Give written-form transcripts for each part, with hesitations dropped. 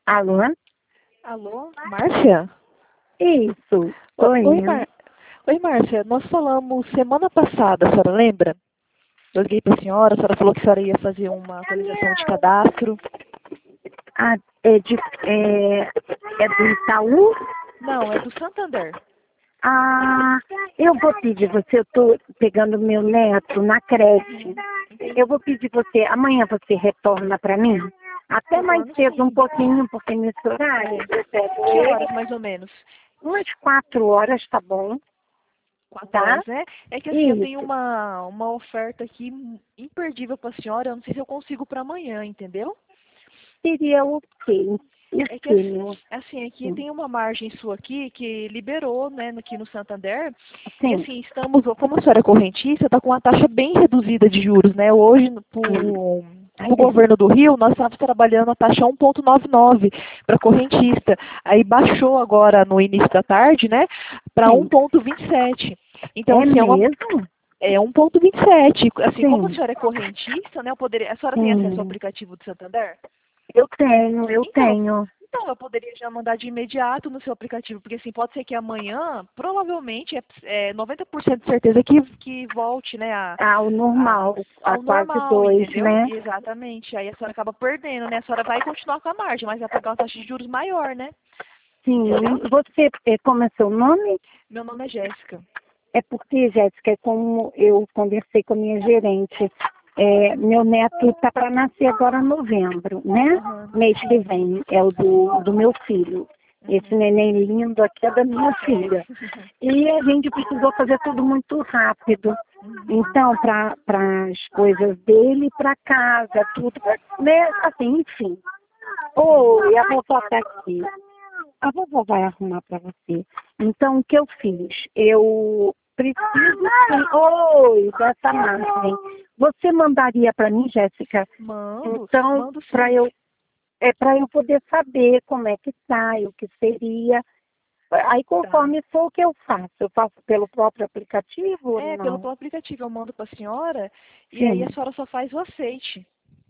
Alô? Alô, Márcia? Isso. Oi, Oi. Oi, Márcia. Nós falamos semana passada, a senhora lembra? Eu liguei para a senhora falou que a senhora ia fazer uma atualização de cadastro. Ah, é do Itaú? Não, é do Santander. Ah, eu vou pedir você, eu tô pegando meu neto na creche. Eu vou pedir você, amanhã você retorna para mim? Até mais Retorno cedo um sim. pouquinho, porque nesse horário eu pego Que ele. horas, mais ou menos? Umas 4 horas, tá bom? 4 horas, Tá? né? É que assim, eu tenho Isso. uma oferta aqui imperdível para a senhora. Eu não sei se eu consigo para amanhã, entendeu? Seria o quê? O É que quê, meu? assim, aqui tem uma margem sua aqui que liberou, né, aqui no Santander. E Sim. assim, como a senhora é correntista, está com uma taxa bem reduzida de juros, né? Hoje, Ai, pro governo do Rio, nós estávamos trabalhando a taxa 1,99 para correntista. Aí baixou agora no início da tarde, né, para sim. 1,27. Então, É assim, mesmo? é 1,27. Assim, como a Sim. senhora é correntista, né, a senhora tem acesso ao Sim. aplicativo do Santander? Eu tenho, eu Então, tenho. então, eu poderia já mandar de imediato no seu aplicativo, porque assim, pode ser que amanhã, provavelmente, é 90% de certeza que volte, né, Ao normal, a ao quase normal, 2, entendeu? né? Exatamente. Aí a senhora acaba perdendo, né? A senhora vai continuar com a margem, mas vai pagar uma taxa de juros maior, né? Sim. Entendeu? Você, como é seu nome? Meu nome é Jéssica. É porque, Jéssica, é como eu conversei com a minha gerente. Meu neto está para nascer agora em novembro, né? Aham, Mês que sim. vem, é o do meu filho. Esse Uhum. neném lindo aqui é da minha filha. E a gente precisou fazer tudo muito rápido. Uhum. Então, para as coisas dele, para casa, tudo, né? Assim, enfim. Sim. Oi, a vovó está aqui. A vovó vai arrumar para você. Então, o que eu fiz? Eu preciso sim. Oi, dessa margem. Você mandaria para mim, Jéssica? Mando, Então, mando para sim. eu poder saber como é que sai, o que seria. Aí, Tá. conforme for o que eu faço pelo próprio aplicativo ou Pelo não? próprio aplicativo eu mando para a senhora e aí a Sim. senhora só faz o aceite,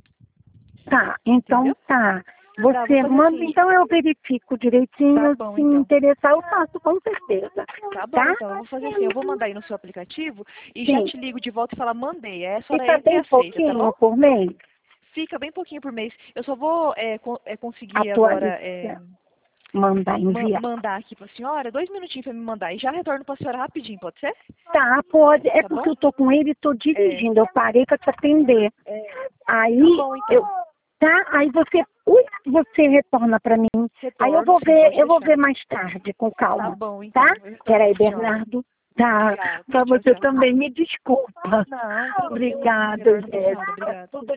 Tá, então entendeu? tá. Tá, vou Você fazer manda, assim. então eu verifico Tá direitinho. bom, Se me então. interessar, eu faço, com certeza. Tá bom, Tá? então. Eu vou fazer assim. Eu vou mandar aí no seu aplicativo e já Sim. te ligo de volta e falar, mandei. Aí a senhora Fica entra e bem aceita, tá bom? pouquinho por mês. Fica bem pouquinho por mês. Eu só vou conseguir agora Atualiza. Mandar enviar. mandar aqui pra senhora. 2 minutinhos pra me mandar. E já retorno pra senhora rapidinho, pode ser? Tá, pode. É Tá porque bom? eu tô com ele e tô É, dirigindo. Eu parei para te atender. tá Aí bom, eu. então. Tá, aí você retorna para mim. Aí Retorno, sim, pode eu vou ver deixar. mais tarde, com Tá calma. bom, Tá? então. Eu retorno Peraí, pra senhora. Bernardo. Tá. Obrigada. Para Tchau, você tchau. também, me desculpa. Não, tranquilo. Obrigada, Retorno pra senhora. Jéssica. Obrigada. Tudo